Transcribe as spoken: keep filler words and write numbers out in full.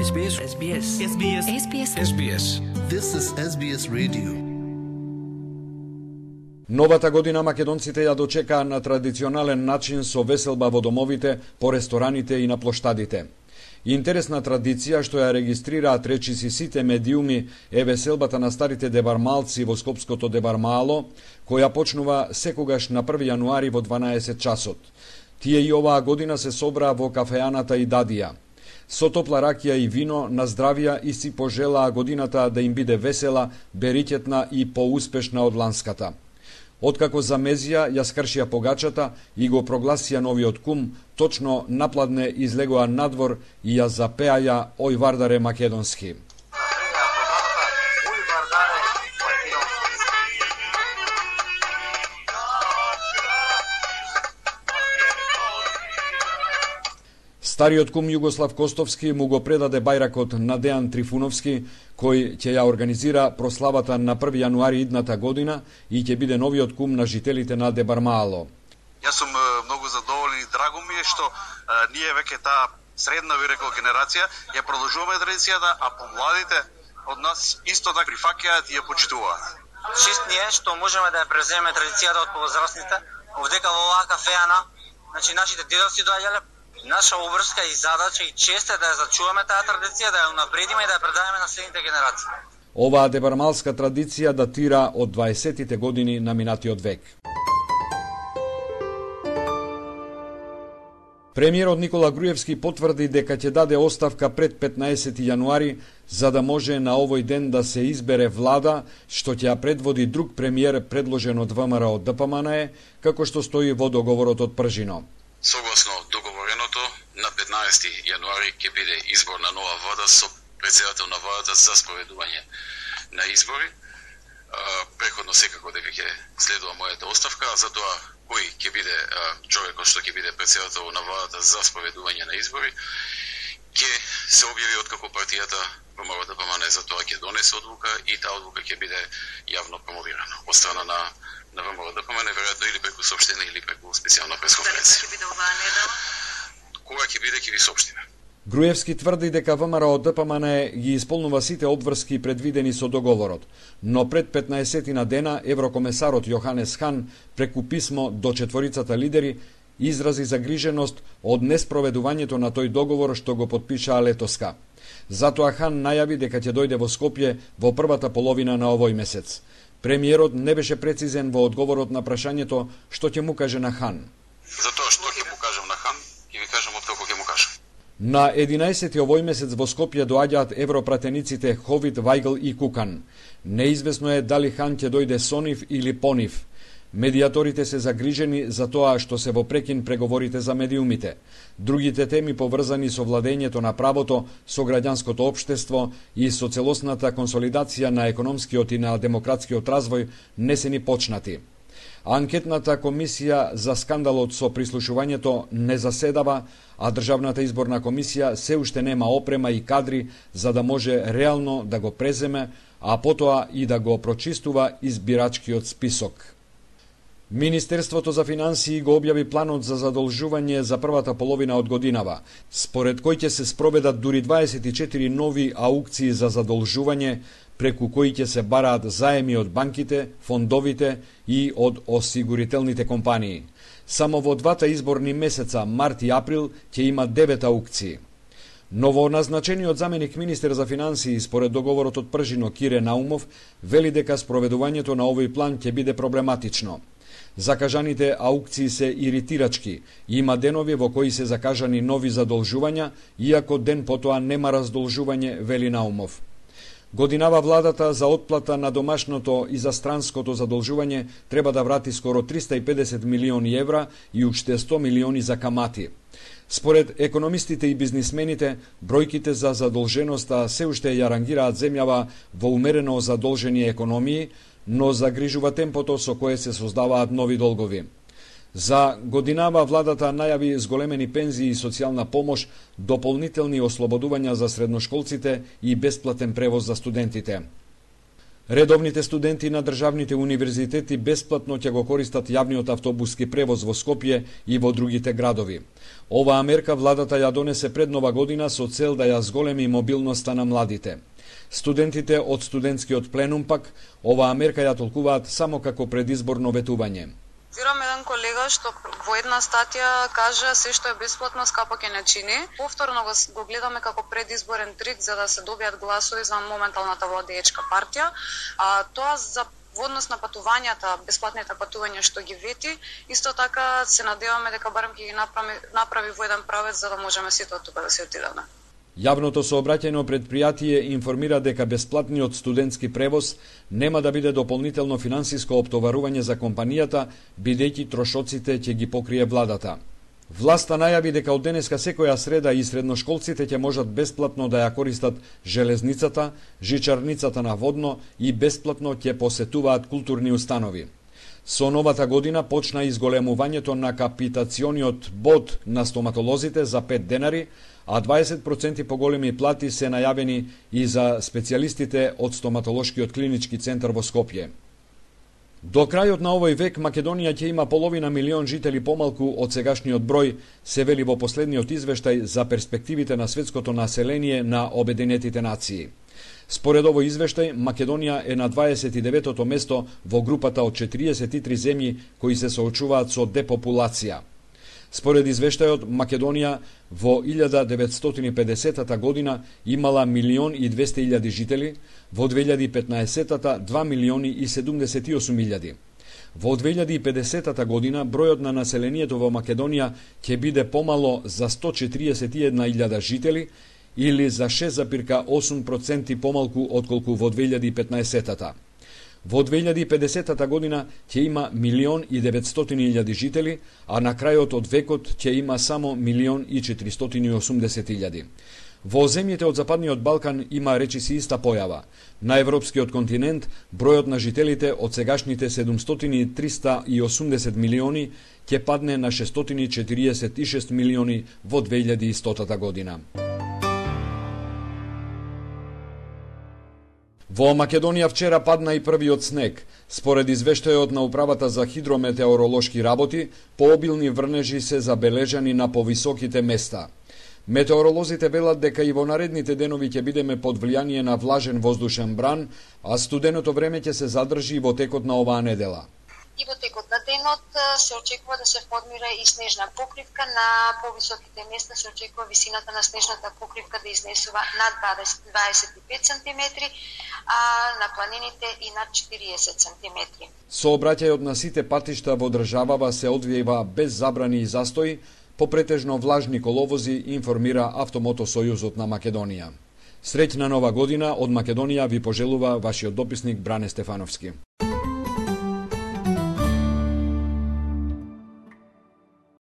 S B S S B S S B S S B S S B S This is S B S Radio. Новата година македонците ја дочекаа на традиционален начин со веселба во домовите, по рестораните и на плоштадите. Интересна традиција што ја регистрираат речиси сите медиуми е веселбата на старите дебармалци во Скопското дебармало, која почнува секогаш на први јануари во дванаесет часот. Тие и оваа година се собраа во кафеаната и Дадија. Со топла ракија и вино на здравија и си пожелаа годината да им биде весела, бериќетна и поуспешна од ланската. Откако замезија, ја скршија погачата и го прогласија новиот кум, точно напладне излегоа надвор и ја запеаја Ој Вардаре македонски. Стариот кум Југослав Костовски му го предаде бајракот на Дејан Трифуновски, кој ќе ја организира прославата на први јануари идната година и ќе биде новиот кум на жителите на Дебармало. Јас сум многу задоволен и драго ми е што а, ние веќе таа средна, би рекол, генерација ја продолжуваме традицијата, а помладите од нас исто така прифаќаат и ја почитуваат. Чест ни е што можеме да ја преземеме традицијата од повозрастните, овдека во оваа кафеана, значи нашите дедовци доаѓале. Наша обврска и задача и чест е да ја зачуваме таа традиција, да ја унапредиме и да ја предадеме на следните генерации. Оваа дебармалска традиција датира од дваесеттите години на минатиот век. Премиерот Никола Груевски потврди дека ќе даде оставка пред петнаесети јануари, за да може на овој ден да се избере влада, што ќе ја предводи друг премиер предложен од ВМРО ДПМН, како што стои во договорот од Пржино. Согласно договореното, на петнаесети јануари ќе биде избор на нова влада со председател на владата за спроведување на избори. Преходно секако дека ќе следува мојата оставка, а за тоа кој ќе биде човекот што ќе биде председател на владата за спроведување на избори, ќе се објави откако партијата ВМРО ДПМН за тоа ќе донесе одлука и таа одлука ќе биде јавно промовирана од страна на на ВМРО ДПМН, веројатно или преку соопштение или преку специјална пресконференција. Кога ќе биде, ќе ви соопштиме. Груевски тврди дека ВМРО ДПМН ги исполнува сите обврски предвидени со договорот, но пред петнаесети на дена еврокомесарот Јоханес Хан преку писмо до четворицата лидери изрази загриженост од неспроведувањето на тој договор што го потпишаа летоска. Затоа Хан најави дека ќе дојде во Скопје во првата половина на овој месец. Премиерот не беше прецизен во одговорот на прашањето што ќе му каже на Хан. За тоа што ќе му кажам на Хан, ќе ви кажам откако ќе му кажам. На единаесети овој месец во Скопје доаѓаат европратениците Ховид, Вајгл и Кукан. Неизвестно е дали Хан ќе дојде со нив или по нив. Медиаторите се загрижени за тоа што се во прекин преговорите за медиумите. Другите теми поврзани со владењето на правото, со граѓанското општество и со целосната консолидација на економскиот и на демократскиот развој не се ни почнати. Анкетната комисија за скандалот со прислушувањето не заседава, а Државната изборна комисија се уште нема опрема и кадри за да може реално да го преземе, а потоа и да го прочистува избирачкиот список. Министерството за финансии го објави планот за задолжување за првата половина од годинава, според кој ќе се спроведат дури дваесет и четири нови аукции за задолжување, преку кои ќе се бараат заеми од банките, фондовите и од осигурителните компании. Само во двата изборни месеца, март и април, ќе има девет аукции. Новоназначениот заменик министер за финансии според договорот од Пржино Кире Наумов вели дека спроведувањето на овој план ќе биде проблематично. Закажаните аукции се иритирачки. Има денови во кои се закажани нови задолжувања, иако ден потоа нема раздолжување, вели Наумов. Годинава владата за отплата на домашното и за странското задолжување треба да врати скоро триста и педесет милиони евра и уште сто милиони за камати. Според економистите и бизнисмените, бројките за задолженоста се уште ја рангираат земјава во умерено задолжени економии, но загрижува темпото со кое се создаваат нови долгови. За годинава владата најави зголемени пензии и социјална помош, дополнителни ослободувања за средношколците и бесплатен превоз за студентите. Редовните студенти на државните универзитети бесплатно ќе го користат јавниот автобуски превоз во Скопје и во другите градови. Оваа мерка владата ја донесе пред нова година со цел да ја зголеми мобилноста на младите. Студентите од студентскиот пленум пак оваа мерка ја толкуваат само како предизборно ветување. Цитирам еден колега што во една статија кажа се што е бесплатно скапо ќе не чини. Повторно го, го гледаме како предизборен трик за да се добијат гласови за моменталната владеечка партија. А тоа за во однос на патувањата, бесплатните патувања што ги вети, исто така се надеваме дека барем ќе ги направи, направи во еден правец за да можеме сите од тука да се отидеме. Јавното сообраќајно предпријатие информира дека бесплатниот студентски превоз нема да биде дополнително финансиско оптоварување за компанијата, бидејќи трошоците ќе ги покрие владата. Власта најави дека од денеска секоја среда и средношколците ќе можат бесплатно да ја користат железницата, жичарницата на водно и бесплатно ќе посетуваат културни установи. Со новата година почна изголемувањето на капитациониот бод на стоматолозите за пет денари, а дваесет проценти поголеми плати се најавени и за специјалистите од стоматолошкиот клинички центар во Скопје. До крајот на овој век Македонија ќе има половина милион жители помалку од сегашниот број, се вели во последниот извештај за перспективите на светското население на Обединетите нации. Според овој извештај, Македонија е на дваесет и деветото место во групата од четириесет и три земји кои се соочуваат со депопулација. Според извештајот, Македонија во илјада деветстотини и педесетата година имала милион и двесте илјади жители, во две илјади и петнаесетата два милиони и седумдесет и осум илјади. Во две илјади и педесетата година бројот на населението во Македонија ќе биде помало за сто четириесет и една илјада жители или за шест зарез осум проценти помалку отколку во две илјади и петнаесетата. Во две илјади и педесетата година ќе има милион и деветстотини илјади жители, а на крајот од векот ќе има само милион и четиристотини и осумдесет илјади. Во земјите од Западниот Балкан има речиси иста појава. На европскиот континент бројот на жителите од сегашните седумстотини и триста и осумдесет милиони ќе падне на шестстотини четириесет и шест милиони во две илјади и стотата година. Во Македонија вчера падна и првиот снег. Според извештајот на Управата за хидрометеоролошки работи, пообилни врнежи се забележани на повисоките места. Метеоролозите велат дека и во наредните денови ќе бидеме под влијание на влажен воздушен бран, а студеното време ќе се задржи во текот на оваа недела. И во текот на денот се очекува да се формира и снежна покривка. На повисоките места се очекува висината на снежната покривка да изнесува над дваесет и пет сантиметри, а на планините и над четириесет сантиметри. Сообраќајот на сите патишта во државава се одвива без забрани и застои, по претежно влажни коловози, информира Автомотосојузот на Македонија. Среќна нова година од Македонија ви пожелува вашиот дописник Бране Стефановски.